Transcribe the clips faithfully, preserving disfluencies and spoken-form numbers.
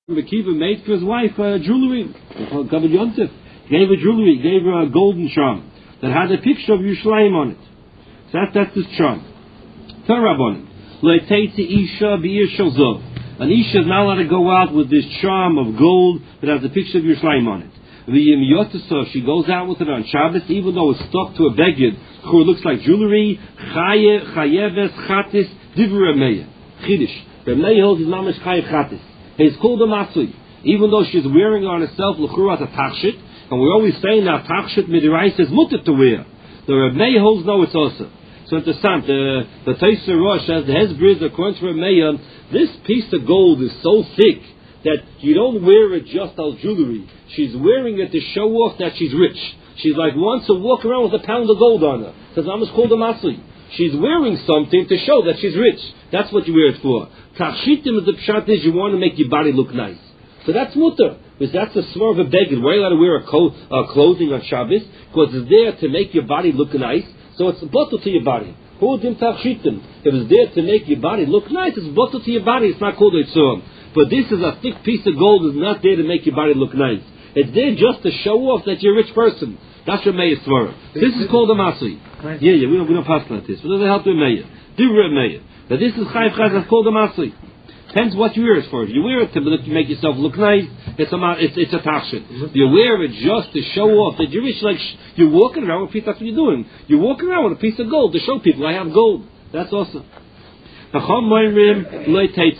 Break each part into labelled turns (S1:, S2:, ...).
S1: Akiva made for his wife uh, jewelry. Covered Yontif. Gave her jewelry, gave her a golden charm that had a picture of Yerushalayim on it. So that, that's his charm. Tarabon. Le'teitzi isha b'ir shel. An isha is not allowed to go out with this charm of gold that has a picture of Yerushalayim on it. V'yim yotasov, she goes out with it on Shabbos, even though it's stuck to a beged, it looks like jewelry. Chaye, chayeves, chatis, divra meya. Chidish. The meya holds his mamash chayev chatis. He's called a masui. Even though she's wearing on herself l'chura a tachshit, and we're always saying that tachshit midirais is mutter to wear. The Reb Meir holds no, it's also. So interessant, the the Teiser Rosh says the Hezbriz, according to Reb Meir, this piece of gold is so thick that you don't wear it just as jewelry. She's wearing it to show off that she's rich. She's like wants to walk around with a pound of gold on her. Says I'm just called a masui. She's wearing something to show that she's rich. That's what you wear it for. Tachshitim is the pshat is you want to make your body look nice. So that's mutter. Because that's the smell of a beggar. Why are you allowed to wear a co- uh, clothing on Shabbos? Because it's there to make your body look nice. So it's bottle to your body. Hudim tachshitim. If it's there to make your body look nice, it's bottle to your body. It's not called a tzor. But this is a thick piece of gold. It's not there to make your body look nice. It's there just to show off that you're a rich person. That's your Meir Svara. This is called a Masri. Yeah, yeah, we don't, we don't pass like this. But doesn't help with Meir. Do Reb Meir. But this is Chayv Chaz, that's called a Masri. Depends what you wear it for. If you wear it to make yourself look nice, it's a it's, it's a tachshit. If you wear it just to show off that you're rich, like you're walking around with a piece, that's what you're doing. You're walking around with a piece of gold to show people I have gold. That's awesome. The Rabbanan,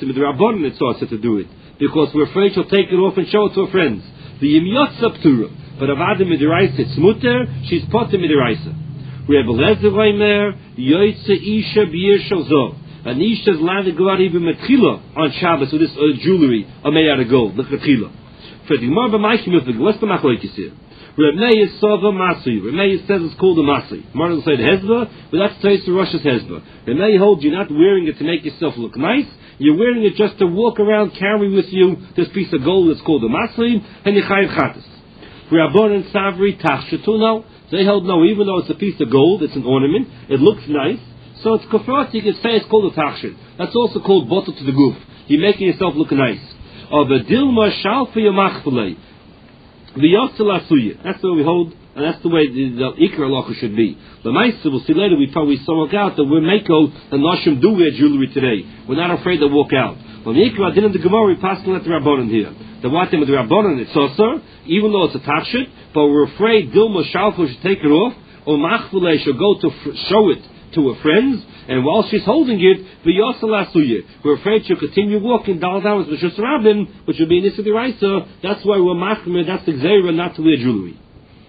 S1: it's also to do it. Because we're afraid she'll take it off and show it to her friends. The Yimyot Saptura. But Avada Midiraisa, it's mutter, she's potter Midiraisa. We have Lezer Reimer, Yoitze Isha B'yer Shazov. An Isha is allowed to go out even Metchila on Shabbos with this uh, jewelry, a made out of gold, Metchila. For the Gemara B'Maikim with the what's the Machlokes here? Reb Meir Sova Masri. Reb Meir says it's called a Masri. Martin will say the Hezbollah, but that's Teiser Rosh's Hezbollah. Reb Meir holds you're not wearing it to make yourself look nice. You're wearing it just to walk around, carry with you this piece of gold that's called a Masri, and you chayiv chatas. Rabban and Savri Tachshatuno, they held no, even though it's a piece of gold, it's an ornament, it looks nice, so it's kafrat, you can say it's called a Tachshat. That's also called bottle to the goof. You're making yourself look nice. Of a Dilma Shalfa Yamachpale, V'yotzal Asuya. That's the way we hold, and that's the way the, the Ikra Halacha should be. The Maisa, we'll see later, we probably saw out that we're Mako and Nashim do wear jewelry today. We're not afraid to walk out. When the Ikra didn't the Gemara, we passed on at the Rabbanan here. The what with the Rabbanan, it's also, even though it's a tachshit, but we're afraid Dilma Shalfa should take it off, or Machfule should go to f- show it to her friends, and while she's holding it, we're afraid she'll continue walking down down with Rishus Rabbin, which would be an Issa D'Oraisa. That's why we're machmir, that's the Gzeira, not to wear jewelry.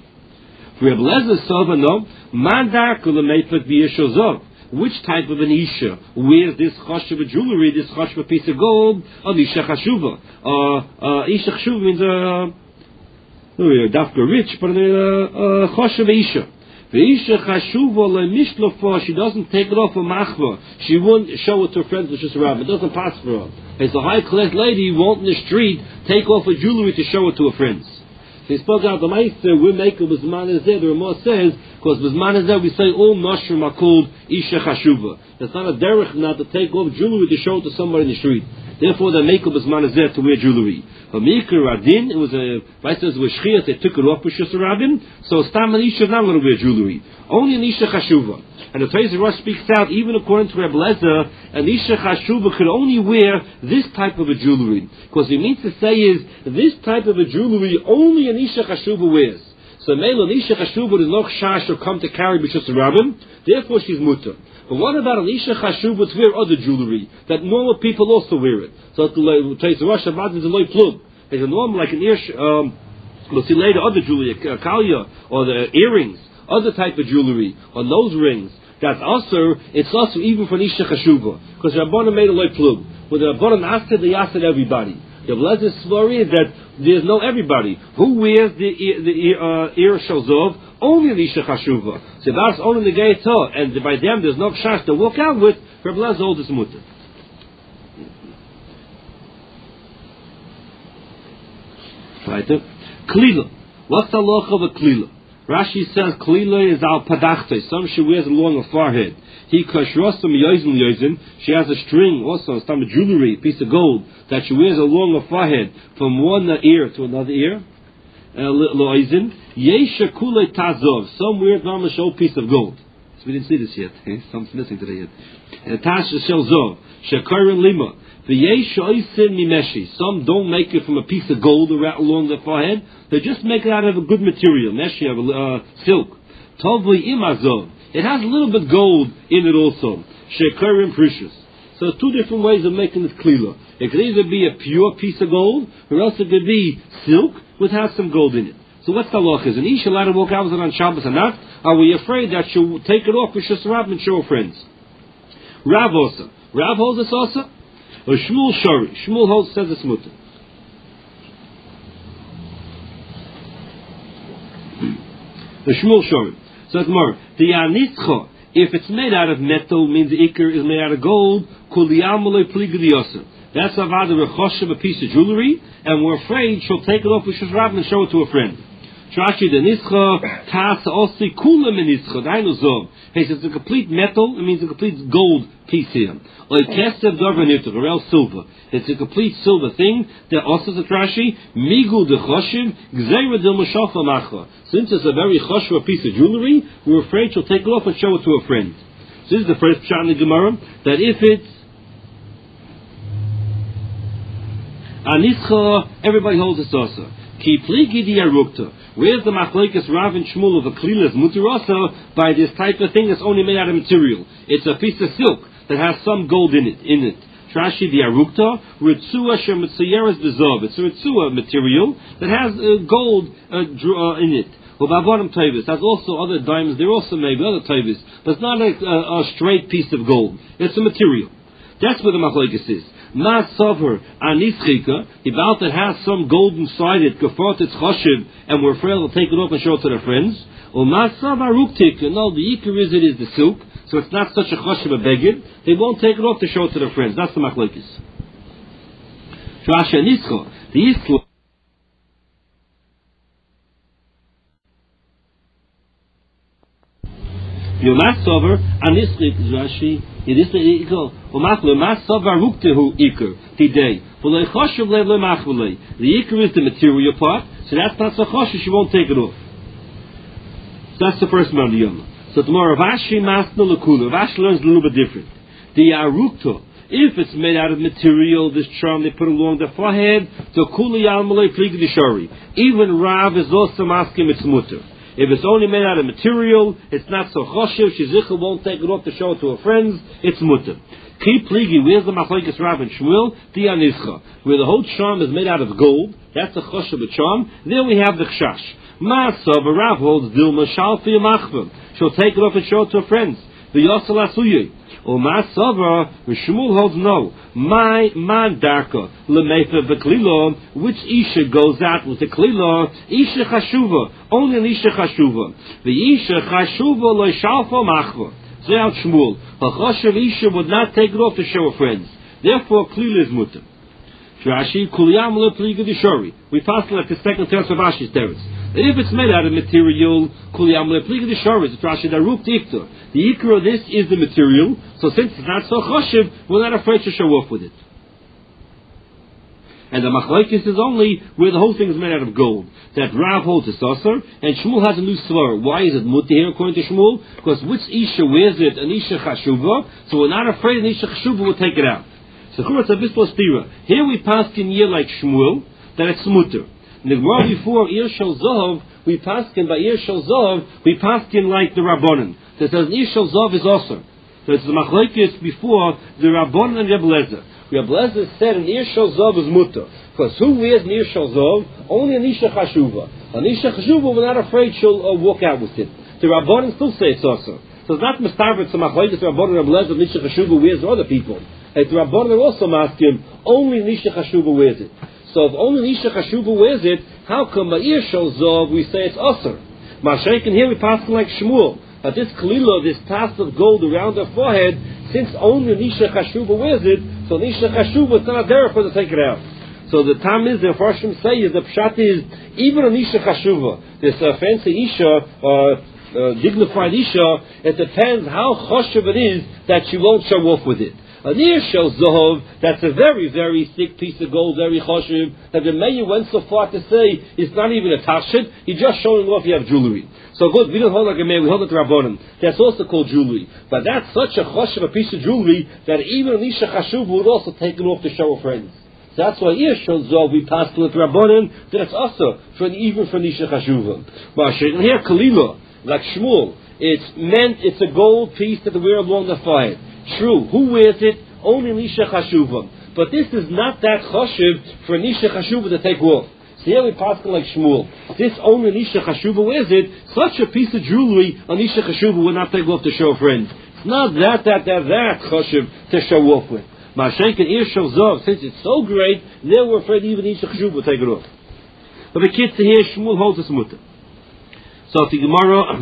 S1: For Reb Lezer Sova, no, Mandar Kulamefet V'Yeshozov. Which type of an Isha wears this chashuva jewelry, this chashuva piece of gold? An Isha chashuva. Uh, uh, Isha chashuva means uh, dafka rich, but a chashuva Isha. The Isha chashuva le'mishlofah, she doesn't take it off a machva. She won't show it to her friends, which is around. It doesn't pass for her. It's a high class lady who won't in the street take off her jewelry to show it to her friends. He spoke out the Meister, we make it Bizman Ezeh, the Ramah says, because Bizman Ezeh we say all Nashrim are called Isha Chashuva. That's not a derech not to take off jewelry to show it to somebody in the street. Therefore they make it Bizman Ezeh to wear jewelry. But Mikra Radin, it was a, right, it was Shchias, they took it off with Shus Rabbin, so Stam and Isha is not going to wear jewelry. Only an Isha Chashuva. And the Teiser Rosh speaks out, even according to Reb Lezer, an Isha Chashuva could only wear this type of a jewelry. Because he means to say is, this type of a jewelry only an Isha Chashuva wears. So Mela, an Isha Chashuva is no chash or come to carry B'Shus Rabbin, therefore she's mutter. But what about an Isha Chashuva to wear other jewelry, that normal people also wear it? So the Teiser Rosh Shabbat is a loy plug. There's a normal, like an ear, um, we'll see later, other jewelry, a kalia, or the earrings, other type of jewelry, or nose rings. That's also, it's also even for Isha Chashuva. Because Rabbanan made a loy plug. With the Rabbanan asked it, they asked it everybody. The Blez's story is that there's no everybody. Who wears the the uh, ear shazov? Only an Isha Chashuva. So that's only the Gaita, and by them there's no chash to walk out with. For Blez oldest mutter. Right. Klila. What's the halacha of a klila? Rashi says klila is al padachte. Some she wears along her forehead. He kashrosam yoizin yoizin. She has a string, also some jewelry, piece of gold that she wears along her forehead from one ear to another ear. Loizin yesha kule tazov. Some wear mamash old piece of gold. So we didn't see this yet. Something's missing today yet. And tasha shel zov shekarin lima. Some don't make it from a piece of gold along the forehead. They just make it out of a good material. Meshi, uh, silk. Tovli imazov. It has a little bit gold in it also. Shekarim precious. So two different ways of making this klila. It could either be a pure piece of gold, or else it could be silk with has some gold in it. So what's the law? Is an isha allowed to walk out with it on Shabbos or not? Are we afraid that she'll take it off with Shusarab and show her friends? Rav also. Rav holds us also. Or Shmuel Shari. Shmuel holds says it's mutter. The Shmuel Shari. So it's more. The Anitzcha, if it's made out of metal, means the ikar is made out of gold. Kuliyamule pligidiyasa. That's avada rechoshev, a piece of jewelry, and we're afraid she'll take it off with Shusrab and show it to a friend. Trashi the Nitzcha, Tas Osi Kula Menitzcha, Dainuzov. He says it's a complete metal, it means a complete gold piece here. Or Kestev Dorvanitach, or else silver. It's a complete silver thing. The also the Trashi, Migu de Choshev, Gzeira del Mashafa Macha. Since it's a very choshev piece of jewelry, we're afraid she'll take it off and show it to a friend. So this is the first pshat in the Gemara, that if it's Anischa, everybody holds it also. Ki pligi di arukta. Where's the machlekes Rav and Shmuel of a klilas mutarasa by this type of thing that's only made out of material? It's a piece of silk that has some gold in it. In it, Trashi di arukta ritzua shemitzayeres bezov. It's a ritzua material that has uh, gold uh, uh, in it. Ubavonim tavis. There's also other diamonds. There also maybe other tavis, but it's not a, a, a straight piece of gold. It's a material. That's what the machlekes is. Ma sover anischika, about that has some gold inside it, gefort its choshev, and we're afraid to take it off and show it to their friends. Or ma sover ruktik, no, the ikar is it is the silk, so it's not such a choshev a beged. They won't take it off to show it to their friends. That's the machlekes. Shasha nischa, the iskla. You must sover anischik, Rashi. It is the equal. Umakle mas sover ruktehu ikar today. For the choshev le le machle. The ikar is the material part, so that's not so choshev. She won't take it off. So that's the first man of the yom. So tomorrow Vashi masna lekula. Vashi learns a little bit different. The arukta, if it's made out of material, this charm they put along the forehead, the kuli almalei pligi dishari. Even Rav is also asking it's mutter. If it's only made out of material, it's not so choshev. Shizicha won't take it off to show it to her friends. It's mutter. Keep pligi. Where's the machlekes Rav and Shmuel? Dianischa, where the whole charm is made out of gold. That's the choshev of charm. Then we have the chshash. Masav Rav holds dilma shalfi machvam. She'll take it off and show it to her friends. The yosel asuye. Or Masava, Shmuel holds no. My man darka lemefa v'klila, which isha goes out with the klila? Isha chashuva, only an isha chashuva. The isha chashuva lo shalfa machva. Say out Shmuel, a chashuv isha would not take it off to show her friends. Therefore, klila is mutter. Rashi kuliyam le pliga dishori. We pass like the second term of Rashi's teretz. If it's made out of material, kuliyam le pliga dishori. It's Rashi daruk tikta. The ikar of this is the material, so since it's not so choshev, we're not afraid to show off with it. And the machlekes is only where the whole thing is made out of gold. That Rav holds a saucer, and Shmuel has a new svar. Why is it mutter here according to Shmuel? Because which isha wears it? An isha chashuva, so we're not afraid an isha chashuva will take it out. So here we pass in year like Shmuel, that it's mutter. In the Gemara before Ir Shel Zahav, we pass in by Ir Shel Zahav, we pass in like the Rabbanan. That says Ir Shel Zahav is also. So it's the machlekes before the Rabbanan and Rebbe Lezer. Rebbe Lezer said an Ir Shel Zahav is mutter. Because who wears an Ir Shel Zahav? Only an Isha Chashuva. An Isha Chashuva, we're not afraid she'll uh, walk out with it. The Rabbanan still say it's also. So it's not Mistarvet, so machlekes Rabbanan and Rebbe Lezer, Isha Chashuva wears other people. And the Rabbanan are also masking, only Nisha Chashuva wears it. So if only Nisha Chashuva wears it, how come Ma'ir Shel Zahav we say it's Asr? Mashaken here we pass like Shmuel. But this Kalila, this task of gold around her forehead, since only Nisha Chashuva wears it, so Nisha Chashuva is not there for to take it out. So the time is, the Farshim say is, the Pshat is, Even an Isha Chashuva, this uh, fancy Isha, uh, uh, dignified Isha, it depends how chashuv it is that she won't show off with it. A near shows Zohov, that's a very, very thick piece of gold, very chashuv, that the mayor went so far to say it's not even a tashit, he's just showing off you have jewelry. So good, we don't hold like a mayor, we hold it to Rabbonim. That's also called jewelry. But that's such a chashuv, a piece of jewelry, that even an Isha Chashuv would also take it off to show her friends. So that's why here shows Zohov, we pass to it to Rabbonim, that it's also, for even for Isha Chashuva. But here, Kalila, like Shmuel, it's meant, it's a gold piece that they wear along the fire. True, who wears it? Only Nisha Chashuva. But this is not that chashuv for Nisha Chashuva to take off. So here we pass like Shmuel. This only Nisha Chashuva wears it. Such a piece of jewelry a Nisha Chashuva would not take off to show friends. It's not that, that, that, that chashuv to show off with. Mashenk and Ir shows off, since it's so great, they were afraid even Nisha Chashuva would take it off. But the kids here, Shmuel holds this mutter. So the Gemara,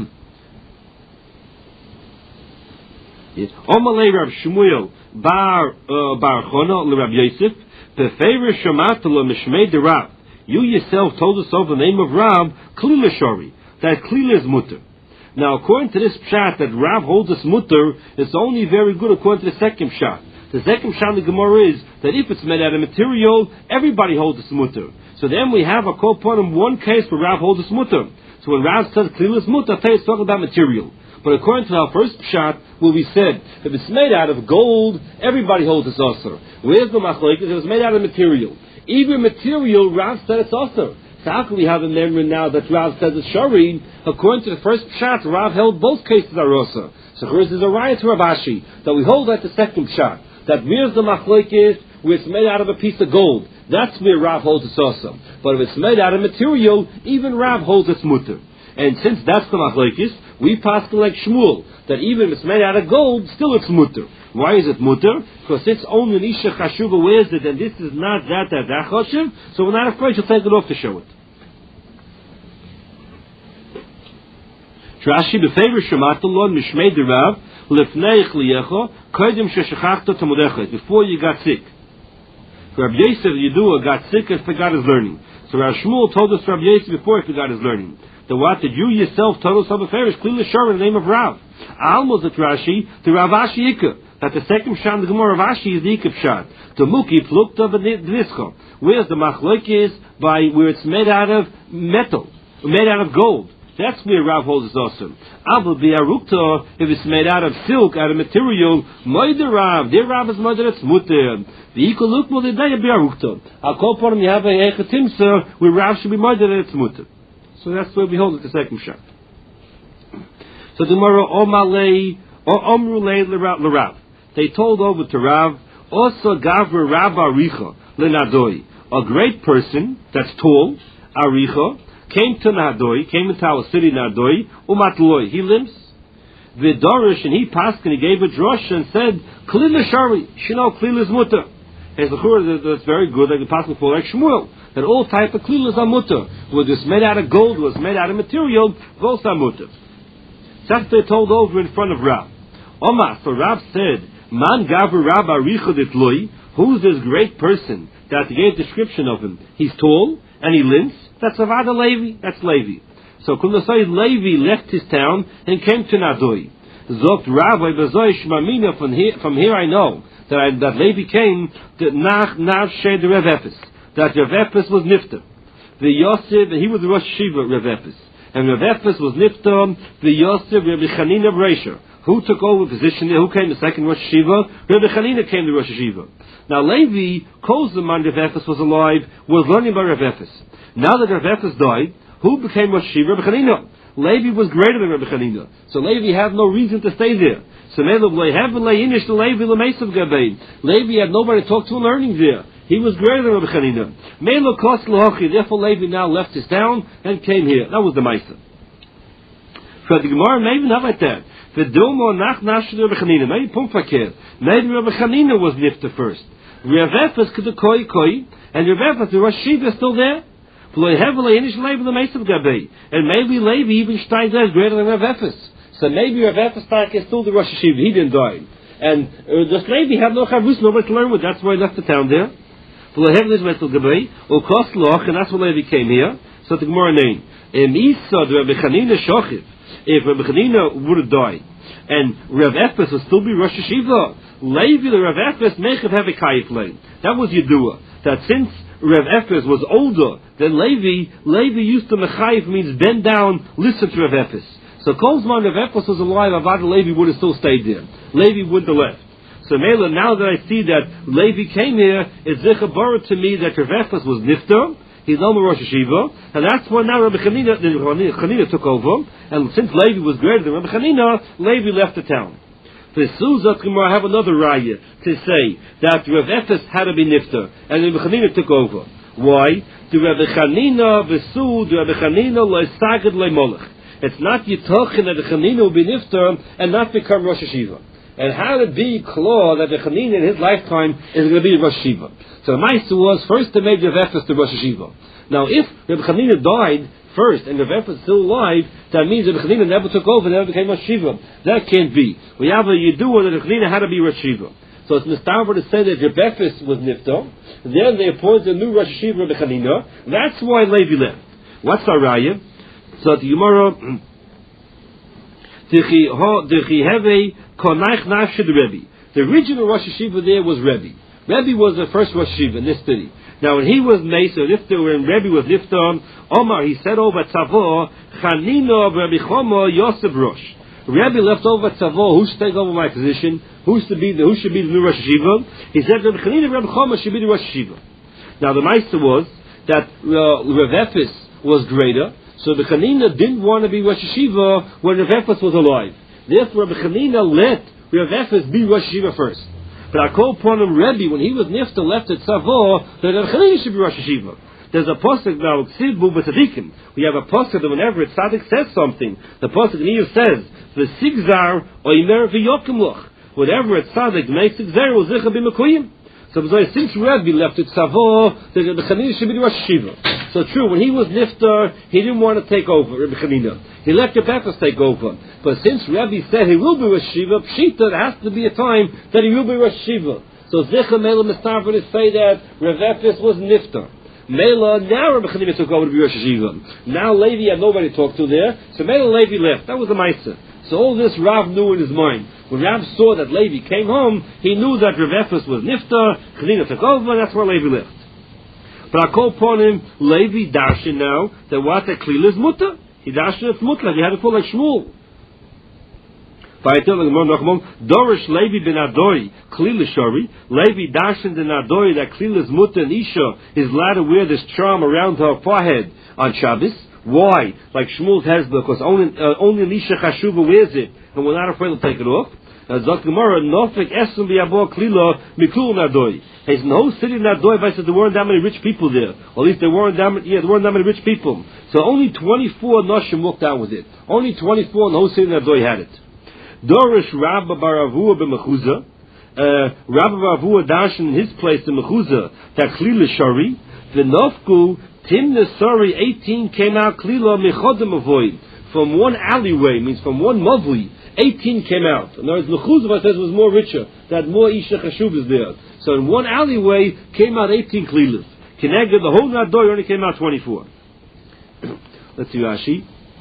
S1: Omalei Rab Shmuel Bar Bar Chona LeRab Yosef Befever Shamat LeMishmei de Rab. You yourself told us over the name of Rab Klila Shori, that Klila is mutter. Now, according to this pshat that Rab holds us mutter, it's only very good according to the second pshat. The second pshat in the Gemara is that if it's made out of material, everybody holds us mutter. So then we have a kol ponim one case where Rab holds us mutter. So when Rav says Klila is mutter, it's talking about material. But according to our first pshat, what we said, if it's made out of gold, everybody holds it's osir. Where's the machlokes? If it's made out of material, even material, Rav said it's osir. So how can we have a memory now that Rav says it's shari? According to the first pshat, Rav held both cases are osir. So first is a riot to Rav Ashi that we hold at the second pshat. That where's the machlokes? Where it's made out of a piece of gold. That's where Rav holds it's osir. But if it's made out of material, even Rav holds it's mutter. And since that's the machlokes, we pass like Shmuel, that even if it's made out of gold, still it's mutter. Why is it mutter? Because it's only Nisha Chashuva wears it, and this is not that, that, that chashuv, so we're not afraid to take it off to show it. Rashi befavor Shematalon Mishmei Derav Lefnei Chliyecho Kodim Sheshachachta Tamudecha. Before you got sick, Rabbi Yosef Yedua got sick and forgot his learning. So Rav Shmuel told us Rabbi Yosef before he forgot his learning. The what did you yourself told us of a fair is clearly sure in the name of Rav. Almost at Rashi, the Rav Ashi Ikka. That the second pshat, the Gemara Rav Ashi is the Ikka pshat. The Muki plukta v'nischa. Where's the machlok is by where it's made out of metal, made out of gold. That's where Rav holds is awesome. Abel bi'arukta, if it's made out of silk, out of material, moider Rav, their Rav is moider, it's mutter. The equal look will be bi'arukta. I'll call for him, you have a echatimsa, where Rav should be moider, it's mutter. So that's where we hold it the second shot. So the Gemara Omalei or Omrulei l'Rav. They told over to Rav, also Gavra Rav Aricha l'Nadoi. A great person that's tall, Aricha, came to Nadoi, came into our city Nadoi, Umatloi. He limps. Vidorish, and he passed and he gave a drush and said, Klila Shari, Shino Klila is mutter. As the Chur, that's very good, like the passing for like Shmuel. That all type of klilas are mutter. Whether it's made out of gold, was made out of material, both are mutter. That's they told over in front of Rav. Omar, so Rav said, Man gaver Rav Aricha ditloi. Who's this great person that gave description of him? He's tall and he limps. That's Avada Levi. That's Levi. So Kulasai Levi left his town and came to Nadoi. Zogt Rav Bezoi Shmamina. From here, from here I know that I, that Levi came to Nach Nach Shed Rev Epis. That Rav Epis was nifter. The Yosef, he was the Rosh Shiva Rav Epis. And Rav Epis was nifter, the Yosef, Rabbi Chanina Breisher. Who took over the position there? Who came the second Rosh Shiva? Rabbi Chanina came the Rosh Shiva. Now Levi, Kozman Rav Epis was alive, was learning by Rav Epis. Now that Rav Epis died, who became Rosh Shiva? Rabbi Chanina. Levi was greater than Rabbi Chanina. So Levi had no reason to stay there. So Levi had nobody to talk to and learning there. He was greater than Rabbi Chanina. Melo kos lohachi. Therefore, Levi now left his town and came here. That was the Maisa. For the Gemara, maybe not like that. The Domo nach nash Rabbi Chanina. Maybe Pumpakir. Maybe Rabbi Chanina was nifter first. Rav Epis could koi koi, and Rav Epis, the Rosh Shiva, is still there. And maybe Levi even steins there is greater than Rav Epis. So maybe Rav Epis is still the Rosh Shiva. He didn't die. And uh, just Levi had no chavus, nobody to learn with. That's why he left the town there. And that's why Levi came here. So the Gemara name. If Rabbi Chanina would have died, and Rav Ephes would still be Rosh Hashiva, Levi the Rav Ephes mechav have a kayif lane. That was Yedua. That since Rav Ephes was older than Levi, Levi used to mechayiv means bend down, listen to Rav Ephes. So Kolzman Rav Ephes was alive, Avad Levi would have still stayed there. Levi wouldn't have left. So Mela, now that I see that Levi came here, it's zichabara to me that Rav Ephes was nifter. He's no more Rosh Hashiva, and that's why now Rabbi Chanina, Rabbi Chanina took over, and since Levi was greater than Rabbi Chanina, Levi left the town. For Suzat Gemara have another raya to say that Rav Ephes had to be nifter, and Rabbi Chanina took over. Why? The Rabbi Chanina v'su, the Rabbi Chanina lo'esaged le'molech. It's not yitochin that the Chanina will be nifter and not become Rosh Hashiva. And how to be claw that the Chanina in his lifetime is going to be Rosh Hashiva. So the Meister was first to make Rav Ephes to Rosh Hashiva. Now if Rav Chanina died first and Rav Ephes is still alive, that means Rav Chanina never took over, never became Rosh Hashiva. That can't be. We have a Yidua that Rav Chanina had to be Rosh Hashiva. So it's mistaver to say that Rav Ephes was Nifto. Then they appointed a new Rosh Hashiva Rav Chanina. That's why Levi left. What's our raya? So the Gemara the original Rosh Hashiva there was Rebbe. Rebbe was the first Rosh Hashiva in this city. Now when he was Mesa, Nifta, when Rebbe was Nifta, Omar, he said over Tzavo, Chanina Rebbe Choma Yosef Rosh. Rebbe left over Tzavo, who should take over my position? Who's to be the, who should be the new Rosh Hashiva? He said Rebbe Chanina Rebbe Choma should be the Rosh Hashiva. Now the Meister was that uh, Rav Ephes was greater, so Rebbe Chanina didn't want to be Rosh Hashiva when Rav Ephes was alive. Therefore Rebbe Chanina let Rav Ephes be Rosh Hashiva first. But I call upon him Rebbe when he was Nifta left at Tzavo that Rebbe Chanina should be Rosh Hashiva. There's a pasuk now, Ksivu b'Tzadikim. We have a pasuk that whenever a tzaddik says something, the pasuk in here says, "V'sigzar oimer v'yokim loch." Whatever a tzaddik makes sigzar will zicha b'mekuyim. So since Rebbe left at Tzavo, that Rebbe Chanina should be the Rosh Hashiva. So true, when he was Niftar, he didn't want to take over Rebbe Chanina. He let Rebbe Ephes take over. But since Rebbe said he will be Rosh Hashiva, Pshita, there has to be a time that he will be Rosh Hashiva. So Zicha Mela Mistaver to say that Rebbe Ephes was Niftar. Mela, now Rebbe Chanina took over to be Rosh Hashiva. Now Levi had nobody to talk to there, so Mela Levi left. That was the Meister. So all this Rav knew in his mind. When Rav saw that Levi came home, he knew that Rav Ephes was Niftar, Chanina took over, and that's where Levi left. But I call upon him, Levi Darshan now, that what the Klil is Mutter. He Darshan it's Mutter, he had to pull like Shmuel. Dorish Levi ben Adoi, Klil is Shari. Levi Darshan ben Adoi, that Klil is Mutter, and Isha is allowed to wear this charm around her forehead on Shabbos. Why? Like Shmuel's has, because only uh, only Nisha Chashuva wears it, and we're not afraid to take it off. As Dr. Gemara, Nofik Esum Biabo Klila Mikul Nadoi. He's in the whole city of Nadoi, but I said there weren't that many rich people there. Or at least there weren't that many, yeah, there weren't that many rich people. So only twenty-four Noshim walked out with it. Only twenty-four in the whole city of Nadoi had it. Dorish Rabba Baravua b'Mechuza. Uh, Rabba Baravua Darshan in his place in Mechuza, that Klila Shari. The Nofku Tim Nesari eighteen came out Klila Mechodem Avoid. From one alleyway, means from one Mavli, eighteen came out. In other words, Mechuzah says was more richer, that more Isha Chashuvas there. So in one alleyway came out eighteen Klilas. Keneged, the whole Nadoi only came out twenty-four. Let's see Rashi.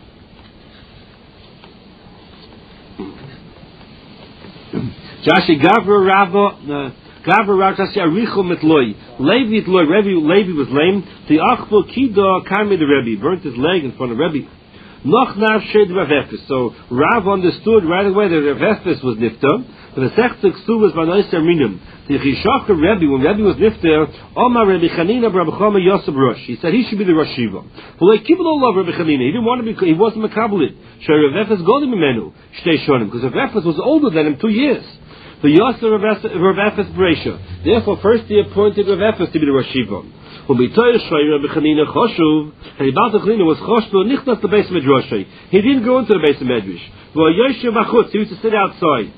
S1: Jashi Gavra Rava Gavra Rava Jashi Aricho Metloi. Levi Metloi, Levi was lame. The Achbo Kida Kami the Rebbe, burnt his leg in front of Rebbe. Noch nav shed Rav Ephes. So Rav understood right away that Rav Ephes was nifter. But the sechta ksu was v'nois terminum. The Chishach Rebbe, when Rebbe was nifter, Omar Rebbe Chanina Rebbe Choma Yosef Rosh. He said he should be the Rosh Shiva. But like people don't love Rebbe Chanina. He didn't want to be. He wasn't makabelit. So Rav Ephes godim imenu shtei shonim, because Rav Ephes was older than him two years. The Yosef Rav Ephes Bereisha. Therefore, first he appointed Rav Ephes to be the Rosh Shiva. And he about the Chanina was choshvo nichnas the base of Medrash. He didn't go into the base of Medrash. He used to sit outside.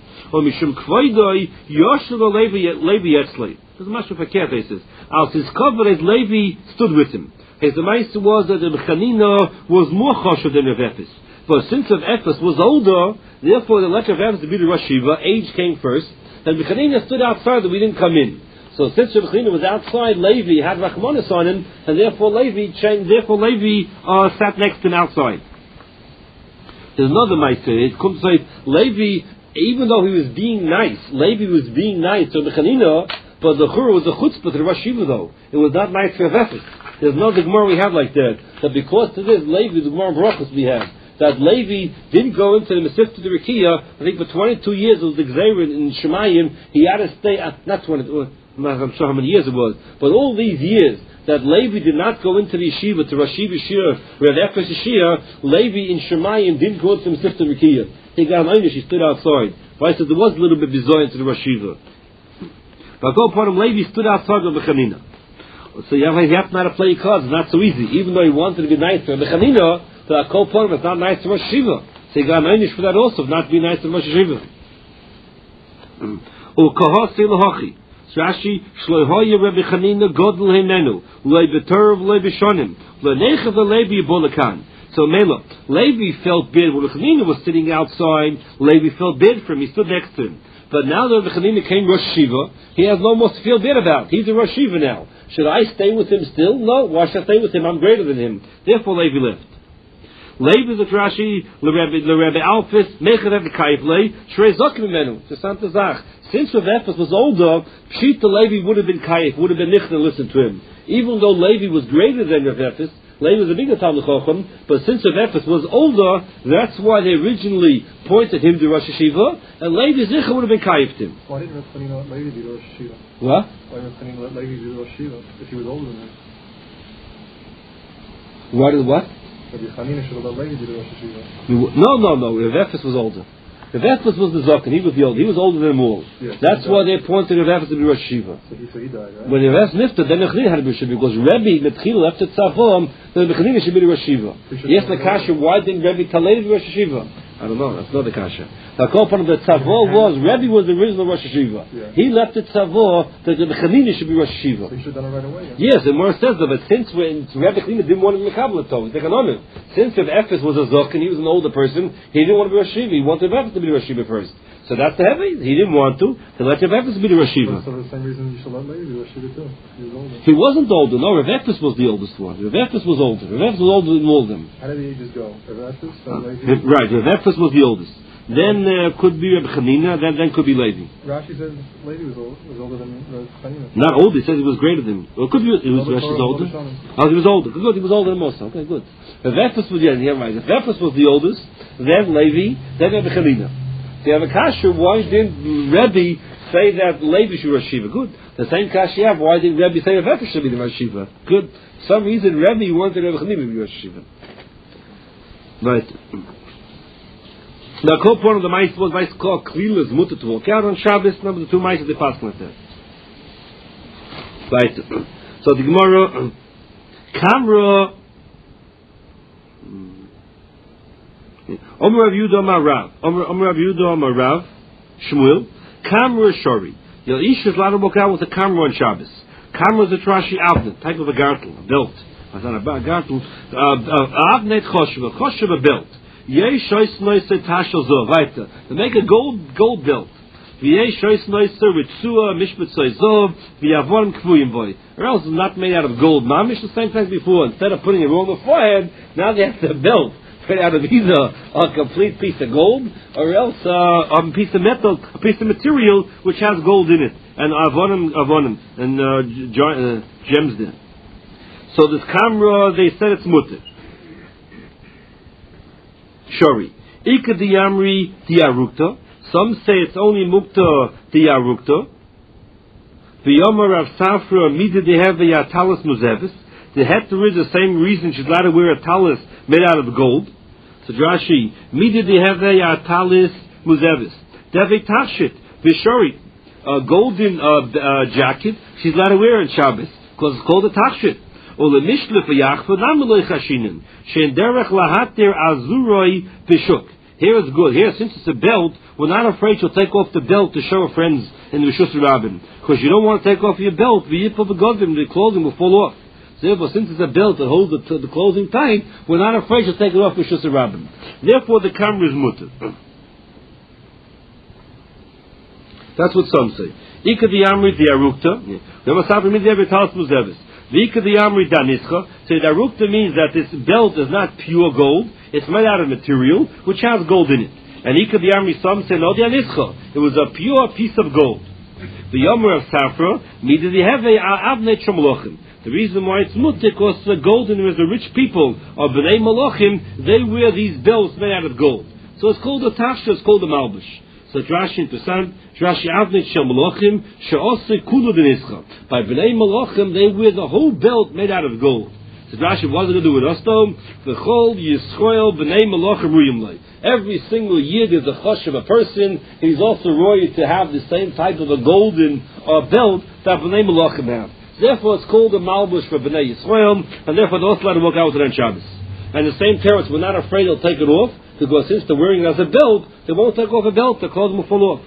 S1: Doesn't matter if I care, he says. As his cover as Levi stood with him. His the Meister was that the Chanina was more choshev than Rav Ephes. But since Rav Ephes was older, therefore the let Rav Ephes to be the Rosh Shiva, age came first, and the Chanina stood outside and we didn't come in. So since Rabbi Chanina was outside, Levi had Rachmanis on him, and therefore Levi changed, therefore Levi uh, sat next to him outside. There's another Maaseh. It comes to say, Levi, even though he was being nice, Levi was being nice to Rabbi Chanina, but the Chur was a chutzpah to the Rosh Yeshiva though. It was not nice for Efes. There's no Gemara we have like that. That because to this, Levi, the Gemara Brachos we have, that Levi didn't go into the Masif to the Rikiya. I think for twenty-two years it was the Gzeir in Shemayim. He had to stay at, not twenty, I'm not sure how many years it was, but all these years that Levi did not go into the yeshiva, to Rosh Yeshiva, Rav Efes Yeshiva, Levi in Shemayim didn't go into the Masif to the Rikiya. He got an Einish, he stood outside. But I said there was a little bit bizarre into the Rosh Yeshiva. But go upon him, Levi stood outside of the Chanina. So you have, you have to know how to play your cards. It's not so easy. Even though he wanted to be nice to the Chanina, the Kol Porim is not nice to Rosh Yeshiva. So he got an Einish for that also, not to be nice to Rosh Yeshiva. Or Kahasi Lahachi. So Rashi, Shlohoya Rebbe Chanina Godel Himenu, Lei B'Torv Lei B'Shonim, Lei Nechav Levi Bolakan. So Mela, Levi felt bad when Chanina was sitting outside. Levi felt bad for him. He stood next to him. But now that Rebbe Chanina came Rosh Yeshiva, he has no more to feel bad about. He's a Rosh Yeshiva now. Should I stay with him still? No. Why should I stay with him? I'm greater than him. Therefore, Levi left. Levi is a Rashi, Rebbe Alphys, Mechad Rebbe Kaifle, Shrei Zokim Menu, to Santa Zach. Since Rav Efes was older, Pshita Levi would have been Kaif, would have been Nichta and listened to him. Even though Levi was greater than Rav Efes, Levi was a bigger Talmud Chacham, but since Rav Efes was older, that's why they originally pointed him to Rosh Yeshiva, and Levi Zicha would have been Kaif him.
S2: Why didn't Rav Chanina let Levi do Rosh Yeshiva?
S1: What?
S2: Why didn't Rav Chanina let Levi do Rosh Yeshiva if he was older than him?
S1: What is what?
S2: Rabbi Chanina should have let Levi do Rosh Yeshiva.
S1: No, no, no. Rav Efes was older. Rav Efes was the Zokan. He was the old. He was older than them all.
S2: Yes,
S1: that's why they appointed Rav Efes to be Rosh Yeshiva.
S2: So he, so he died, right?
S1: When Rav Efes nifted, then Rav Chanina had to be Rosh Yeshiva because Rebbe Metchil left at Tzavom. Then Rav Chanina should be the Rosh Yeshiva. Yes, the Kasha. Why didn't Rebbe Talei be Rosh Yeshiva? I don't know. That's not the Kasha. The Kolpan of the Tzavor was Rebbe was the original Rosh Yeshiva.
S2: Yeah.
S1: He left at Tzavor that Rebbe Chanina should be Rosh Yeshiva.
S2: So he should have done it right away. Yeah?
S1: Yes, the Gemara says that. But since when Rebbe Chanina didn't want to be Mekabel at all, he's taken on him. Since Rav Efes was a Zok and he was an older person, he didn't want to be Rosh Yeshiva. He wanted Rav Efes to be Rosh Yeshiva first. So that's the heavy. He didn't want to. To let Rav Efes be the Rosh Yeshiva.
S2: So for the same reason you should let Levi do Rosh Yeshiva too. He was older.
S1: He wasn't older. No, Rav Efes was the oldest one. Rav Efes was older. Rav Efes was older than all of them.
S2: How did the ages go? Rav Efes, then Levi?
S1: Right. Rav Efes was the oldest. Then uh, could be Reb Chanina. Then then could be Levi.
S2: Rashi says Levi was, old, was older than Rav Chanina.
S1: Not older. He says he was greater than. Well, could be. He was Rashi's older. Oh, he was older. Good. He was older than Moshe. Okay, good. Rav Efes was yeah, yeah right. Rav Efes was the oldest. Then Levi. Then Reb Chanina. So you have a kasha. Why didn't Rebbe say that Levi should be Rosh Yeshiva? Good. The same kasha you have. Why didn't Rebbe say Rav Efes should be the Rosh Yeshiva? Good. For some reason Rebbe wanted Reb Chanina to be Rosh Yeshiva. Right. Now, the point of the mice was mice called Klilas Mutter to walk out on Shabbos. Number the two mice they passed like that. Right. So the Gemara, Kamra, Omer Rav Yehuda Amar Rav, Omer Rav Yehuda Amar Rav, Shmuel, Kamra Shori. Your ish is allowed to walk out with a Kamra on Shabbos. Kamra is a trashy avnet, type of a gartel, a belt. I thought about a gartel. Avnet choshev, choshev a belt. Yeh shoyz noise tashel zov. Weiter. They make a gold gold belt. Yeh shoyz noise with tzua mishpat zov v'yavorim kvuyim boy. Or else it's not made out of gold. Mamish the same thing before. Instead of putting it on the forehead, now they have the belt made out of either a complete piece of gold or else uh, a piece of metal, a piece of material which has gold in it and avonim avonim and uh, uh, gems there. So this camera, they said it's mutter. Shori. Ika diyamri diyarukta. Some say it's only mukta diyarukta. V'yomer Rav Safra mida deheve yatalis muzevis. The heter is the same reason she's allowed to wear a talis made out of gold. So Rashi, mida deheve yatalis muzevis. Deve tachshit v'shori. A golden uh, uh, jacket she's allowed to wear on Shabbos because it's called a tachshit. Here is good. Here, since it's a belt, we're not afraid she'll take off the belt to show her friends in the Rishus Rabbin. Because you don't want to take off your belt, the clothing will fall off. So therefore, since it's a belt that holds the, the clothing tight, we're not afraid she'll take it off with Rishus Rabbin. Therefore, the camera is mutter. That's what some say. Ika the Amri the Arukta. The Masafi means every Talis Muzevis. The Ika the Amri Danischa. So the Arukta means that this belt is not pure gold. It's made out of material which has gold in it. And Ika the Amri, some say, no, the Anischa. It was a pure piece of gold. The Yomer of Safra, Mida the Heve Avne Chomlochim. The reason why it's mutter, because the golden was the rich people of Bnei Malachim, they wear these belts made out of gold. So it's called a Tafsha, it's called a Malbush. So Rashi interesting, Rashi Avne Chomlochim, She'ose Kulu Denischa. By Bnei Malachim, they wear the whole belt made out of gold. So Rashi, what's it going to do with us though? V'chol Yisroel Bnei Malachim Ruyim Lei. Every single year there's a chosh of a person. He's also royal to have the same type of a golden uh, belt that Bnei Malachim have. Therefore, it's called a malbush for Bnei Yisrael, and therefore they're also allowed to walk out with it on Shabbos. And the same terrorists were not afraid they'll take it off, because since they're wearing it as a belt, they won't take off a belt. Their clothes will fall off.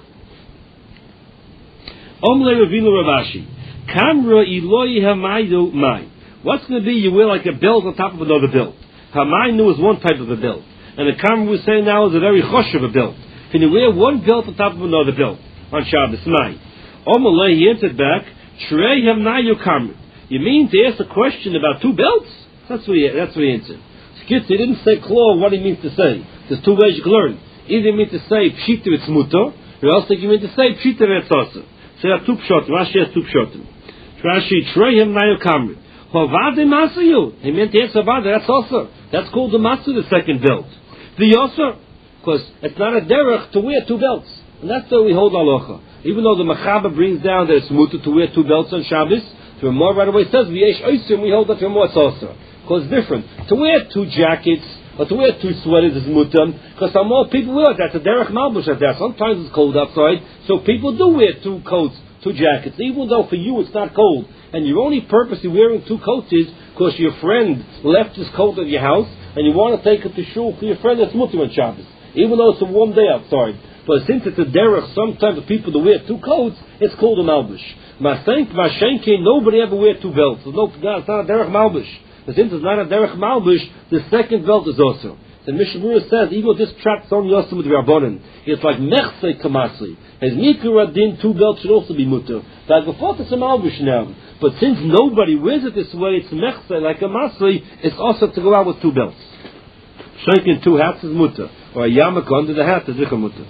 S1: Omle Ravinu Ravashi, Kamra Iloi Hamayu Mai. What's going to be? You wear like a belt on top of another belt. Hamayu is one type of a belt. And the Kamra we say now is a very chosh of a belt. Can you wear one belt on top of another belt on Shabbos? Mai. Omle, he answered back, Shrei Hamnayu Kamra. You mean to ask a question about two belts? That's what he, that's what he answered. Skitz, he didn't say claw what he means to say. There's two ways you can learn. Either you mean to say pshita it's mutter, or else you mean to say pshita it's asa. So you have two pshotim. Rashi has two pshotim. Rashi, Shrei Hamnayu Kamra. Hovade Masayu. He meant to answer about that's also. That's called the Masu, the second belt. The Yosser, because it's not a derech to wear two belts. And that's why we hold halacha. Even though the Machaber brings down that it's mutter to wear two belts on Shabbos, the Ramah right away says, V'yesh oisim, we hold that Ramah it's also. Because it's different. To wear two jackets, or to wear two sweaters is mutter, because some more people wear it. That's a derech malbush at that. Sometimes it's cold outside, so people do wear two coats, two jackets, even though for you it's not cold. And your only purpose in wearing two coats is because your friend left his coat at your house, and you want to take it to shul for your friend that's mutter on Shabbos, even though it's a warm day outside. But since it's a derech, sometimes the people that wear two coats, it's called a malbush. Masenk, Mashenke, nobody ever wear two belts. So no, it's not a derech malbush. But since it's not a derech malbush, the second belt is also. The Mishnah Berurah says, even though this tracks on Yosem with Rabbanan, it's like mechse kamasi. As mikra din, two belts should also be mutter. Like before, it's a malbush now. But since nobody wears it this way, it's mechse like a masli. It's also to go out with two belts. Shenking two hats is mutter, or a yarmulke under the hat is zikha mutter.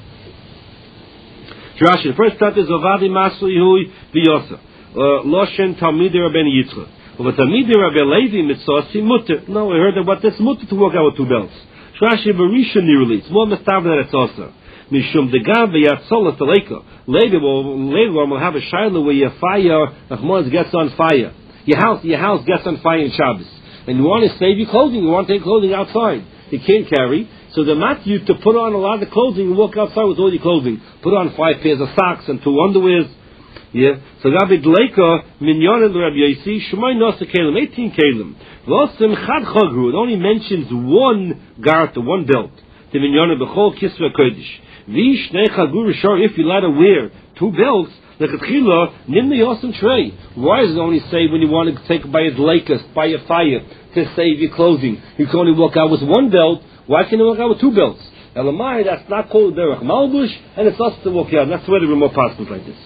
S1: Rashi, the first part is Ovadi Masli Hui V'Yosa. Loshen Talmidei Rabbeinu Yitzchak. But Talmidei Rabbi Levi Mitzvasi Mutter. No, we heard about this mutter to walk out with two belts. Rashi Barisha nearly. It's more mistav than it's also. Mishum Degam V'Yatzolas Taleka. Later, later on, we'll have a shiloh where your fire, Achmaz gets on fire. Your house, your house gets on fire in Shabbos. And you want to save your clothing. You want to take clothing outside. You can't carry. So they mat you to put on a lot of clothing and walk outside with all your clothing. Put on five pairs of socks and two underwears. Yeah. So Rabbi Dleika, Minyan and Rabbi Yossi, Shemai Nasa Kalim, eighteen Kalim. V'osim Chad Chagru, it only mentions one garter, one belt. The Minyan B'chol Kisva Kodesh. V'sh Nei Chagru Rishar, if you're allowed to wear two belts, Lechatchila, Nimni Yosim Trey. Why does it only say when you want to take by a Dleikas, by a fire, to save your clothing? You can only walk out with one belt. Why can you walk out with two belts? Elamai, that's not called derech malbush, and it's also to walk out. And that's where the remote passes like this.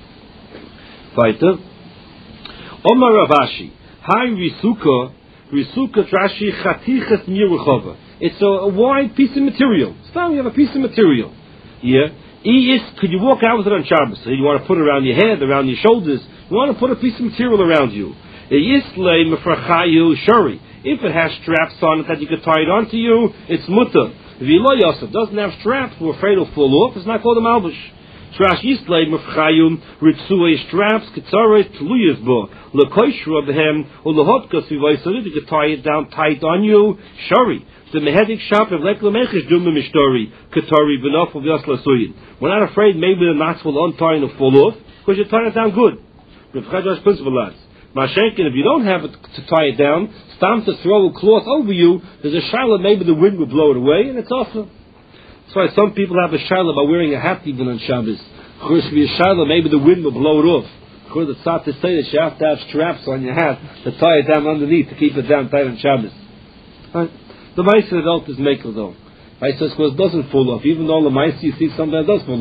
S1: Weiter. Omar Ravashi, Hai Risuka, Risuka Trashi Chatichas Mirachova. It's a, a wide piece of material. It's time you have a piece of material. Yeah. Is, could you walk out with it on Shabbos? So you want to put it around your head, around your shoulders. You want to put a piece of material around you. Yislei Mefrachayu Shari. If it has straps on it that you could tie it onto you, it's mutter. If you Yosef doesn't have straps, we're afraid it'll fall off. It's not called a malbush. Trash Yislei Mefchayum Ritsuei straps Ketzares Tluyas Bo Lekoishra Behem or Lehotkas Vivaisari. You could tie it down tight on you. Shari. The Mehedik shop of Leklamechish Duma Mishtori Ketari Benof of Yaslasuyin. We're not afraid maybe the knots will untie and it'll fall off because you tie it down good. The Chadash principle lads. Mashenkin, if you don't have it to tie it down, stam to throw a cloth over you, there's a shiloh, maybe the wind will blow it away, and it's awesome. That's why some people have a shiloh by wearing a hat even on Shabbos. Of course, if you have a shiloh, maybe the wind will blow it off. Of course, it's not to say that you have to have straps on your hat to tie it down underneath to keep it down tight on Shabbos. Right? The mice adult is makel though. Right? So because it doesn't fall off, even though the mice you see sometimes does fall off.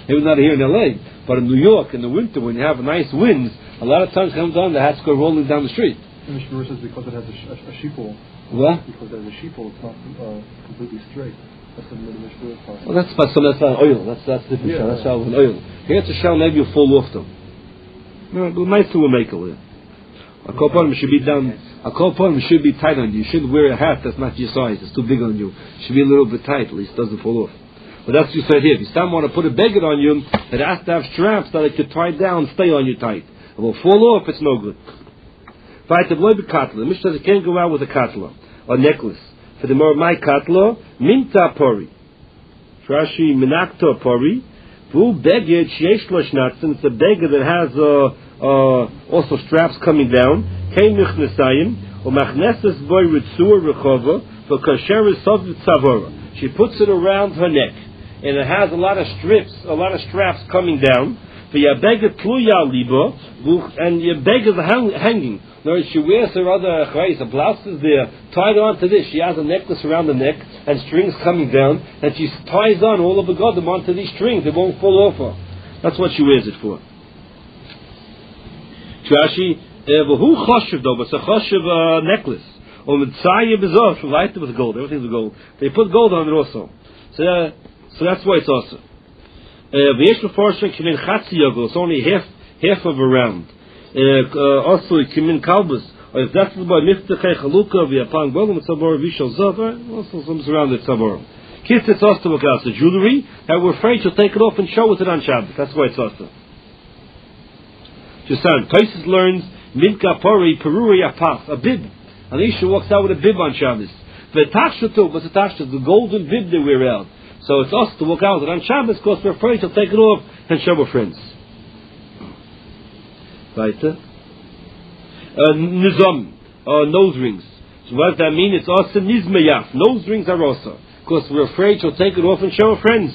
S1: Maybe not here in L A, but in New York in the winter when you have nice winds, a lot of times comes down, the hats go rolling down the street.
S2: And the Shmur says because it has a, sh- a, a sheeple.
S1: What?
S2: Because it has a sheeple, it's not uh, completely straight. That's the middle of the Shmur.
S1: Well, that's so that's not oil. That's that's different.
S2: Yeah,
S1: That's
S2: yeah.
S1: how with oil. Here it's a shell, maybe you fall off them. No, go nice to a maker. A couple should be down. A couple should be tight on you. You shouldn't wear a hat that's not your size. It's too big on you. It should be a little bit tight, at least it doesn't fall off. But that's what you said here. If you still want to put a beggar on you, it has to have straps that it could tie down, stay on you tight. It will fall off. It's no good. Fight the boy be katla. The Mishnah says it can't go out with a katla, a necklace. For the more of my katla, minta pori. Rashi minakta pori. Vu beggar sheyesh lo shnatzen. It's a beggar that has uh, uh, also straps coming down. Kein nichnesayim. Or machneses boy ritzur rechova. For kasher is sov tzavora. She puts it around her neck, and it has a lot of strips, a lot of straps coming down. For your beggar tluya liba, and your beggar is hang, hanging. In other words, she wears her other chayis, her blouse is there, tied on to this. She has a necklace around the neck and strings coming down, and she ties on all of the godim onto these strings. They won't fall off her. That's what she wears it for. Rashi, who choshev though? But it's a choshev necklace. Or mitzayim bezor, lighted with gold. Everything's with gold. They put gold on it also. So, uh, so that's why it's also. V'yesh l'forshim kimin chatzi yogel. It's only half half of a round. Also kimin kalbus. Or if that's by miftachei chalukah v'yapang golem tzavor v'shal zav. Also some surrounded tzavor. Kiss it's also because the jewelry that we're afraid to take it off and show it on Shabbat. That's why it's also. Just saying. Taisus learns minka pori peruri apaf, a bib. And Isha walks out with a bib on Shabbos. The taksha too, what's the taksha? The golden bib they wear out. So it's us to walk out with it on Shabbos because we're afraid to take it off and show our friends. Right? Uh, nizam, uh, nose rings. So what does that mean? It's also nizmayaf. Nose rings are also. Because we're afraid to take it off and show our friends.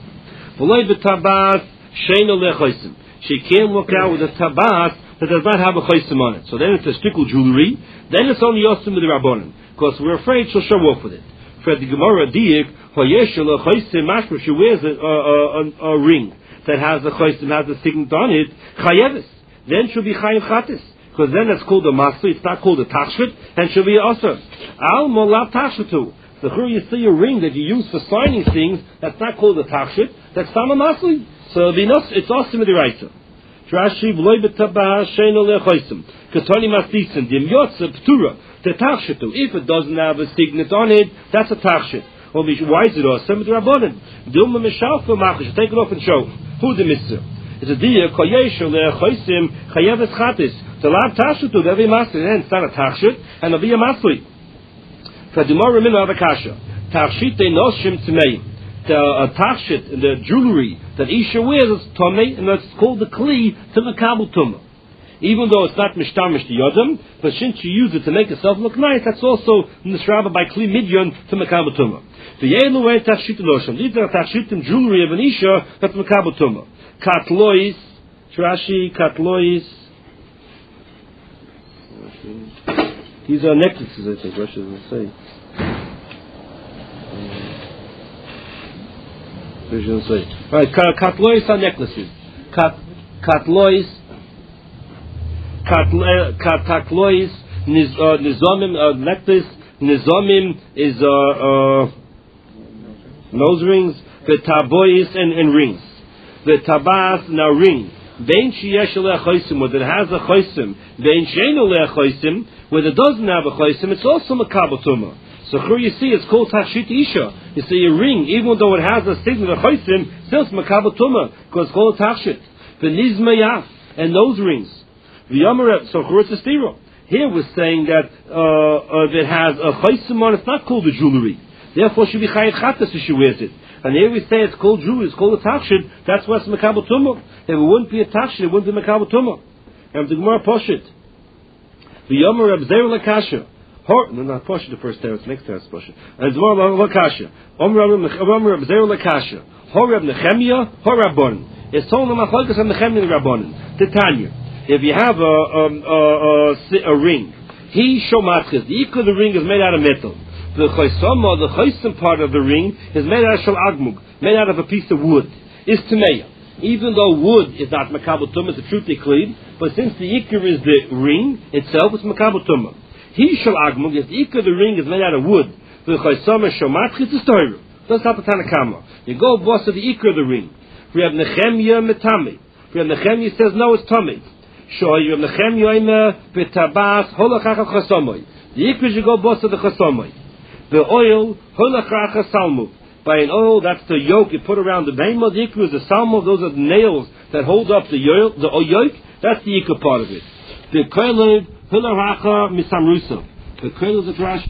S1: She can't walk out with a tabat that does not have a chaysim on it. So then it's a stickle jewelry. Then it's only yosim with the rabbanon, because we're afraid she'll show off with it. For the Gemara diik, hoyeshel a chaysim mashma, she wears a, a, a, a ring that has a chaysim, has a signet on it, chayeves. Then she'll be chayev chatis, because then it's called a masli, it's not called a tachshit, and she'll be also. Al molav tachshitu. So here you see a ring that you use for signing things, that's not called a tachshit, that's sama masli. So it's awesome with the writer. Rashi v'loy b'tabah sheino lechoisim katoni mastisim dim yotze p'tura the tachshitu. If it doesn't have a signet on it, that's a tachshit. Well, why is it awesome with the rabbanon? Dilma mishalfa machish. Take it off and show who the mitzvah. It's a dia koyesho lechoisim chayeves chatis. The lav tachshitu there'll be a masli, and it's not a tachshit, and there'll be a masli. Kadimor remino avakasha tachshite noshim tmeim. The uh, tachshit, the jewelry that Isha wears is tomei, and that's called the kli to the kabel tumah. Even though it's not mishtamish to yodam, but since you use it to make yourself look nice, that's also nisraba by kli midyon to makabel tumah. The yelu way tachshit noshim. These are tachshitim jewelry of an Isha that's makabel tumah. Katlois, Rashi, katlois. These are necklaces, I think. Rashi doesn't say. Right, katlois are necklaces. Kat, katlois, katlois, nizomim, uh, necklace, nizomim is uh, uh, nose rings, the tabois and, and rings. The tabas now ring. Vein sheyesh aleh choisim, whether it has a choisim, vein shein aleh choisim, whether it doesn't have a choisim, it's also makabel tumah. So here you see it's called tachshit isha. You see a ring, even though it has a signet of chaysim, still it's makabel tumah because it's called tachshit. The nizmayaf and those rings. The yomer, so here it's a stiro. Here we're saying that uh, uh, that has a chaysim on, it's not called a jewelry. Therefore, it should be chayev chatas if she wears it. And here we say it's called jewelry, it's called a tachshit. That's why it's makabel tumah. If it wouldn't be a tachshit, it wouldn't be makabel tumah. And the Gemara poshit. The yomer of zera lakasha. Hor, no, not Posha, the first terrace, next terrace Posha. And it's more Lakasha. Omer Reb Zera Lakasha. Hor Reb Nechemia, Hor Rabbanon. It's told them Achlokas of Nechemia and Rabbanon. Titania. If you have a, a, a, a, a ring, he shomatzes. The ikah of the ring is made out of metal. The chaysama, the chaysim part of the ring, is made out of shal agmug, made out of a piece of wood. Is Tameya. Even though wood is not makabel tumah, it's a truth clean, but since the ikar is the ring itself, it's makabel tumah. He shall agmug, if the ikar of the ring is made out of wood, the chaysama shomatchit is toiru. That's not the Tanakama. You go boss of the ikar of the ring. We have Nechemia metami. We have Nechemia says no, it's tummy. Shoy you have Nechemia ime betabas holachacha chasomoy. The ikar you go boss of the chasomoy. The oil holachacha salmu. By an oil, that's the yoke you put around the behemoth. The ikar is the salmo. Those are the nails that hold up the yoke. The yoke. That's the ikar part of it. The kolev holachacha misamrusa. The kolev the trash.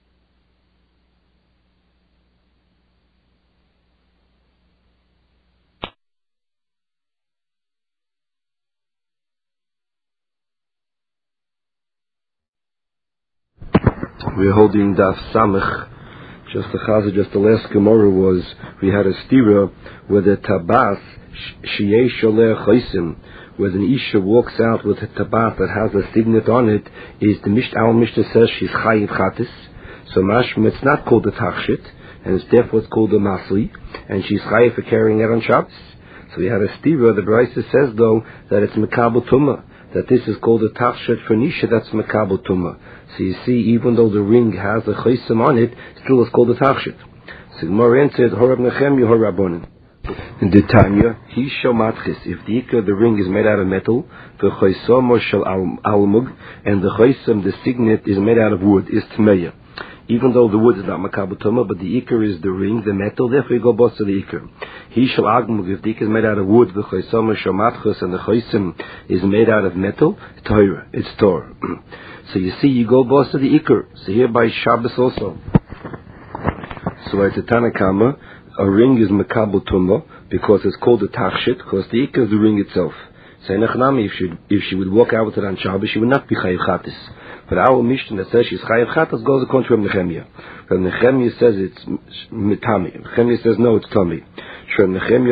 S3: We're holding Daf Samech. Just the Chazah, just the last Gemara was, we had a stira where the tabas, shiyei sholeh chaysim, where the Isha walks out with a tabas that has a signet on it, is the Mishnah, our Mishnah says she's chayiv chatis. So mashma, it's not called the tachshit, and it's therefore it's called the masli, and she's chayiv for carrying it on Shabbos. So we had a stira, the Brisa says though, that it's mekabel tumah, that this is called a tachshit for nisha, that's mekabel tumah. So you see, even though the ring has a chaysim on it, still it's called a tachshit. So Gemara answered, Horab Nechemia, Horabonim. In the Tanya, he shall matchis, if the ikar of the ring is made out of metal, the chaysom shall almug, and the chaysim, the signet, is made out of wood, is tmeya. Even though the wood is not makabel tumah, but the ikar is the ring, the metal, therefore you go boss to the ikar. He shall agmug, if the ikar is made out of wood, the chaysom shall matchis, and the chaysim is made out of metal, Torah, it's Torah. So you see, you go boss to the ikar. So here by Shabbos also. So at the Tanakama, a ring is makabel tumah because it's called a tachshit, because the ikar is the ring itself. So Nechnami, if she if she would walk out with it on Shabbos, she would not be chayiv chatis. But our Mishnah that says she's chayiv chatis goes according to Nechemia. But Nechemia says it's mitami. Nechemia says no, it's tummy. The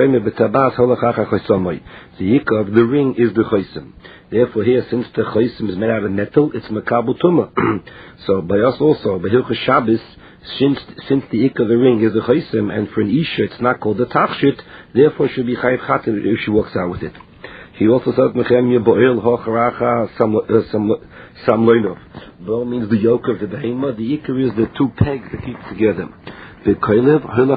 S3: ikar of the ring is the chaysim. Therefore, here, since the chaysim is made out of metal, it's makabel tumah. So, by us also, by Hilchos Shabbos, since since the ikar of the ring is the chaysim, and for an isha it's not called the tachshit, therefore it should be chayiv chatim if she walks out with it. He also says Nechemia bo'el hocharacha samloinov. Bo means the yoke of the behemoth. The ikar is the two pegs that keep together. The kolev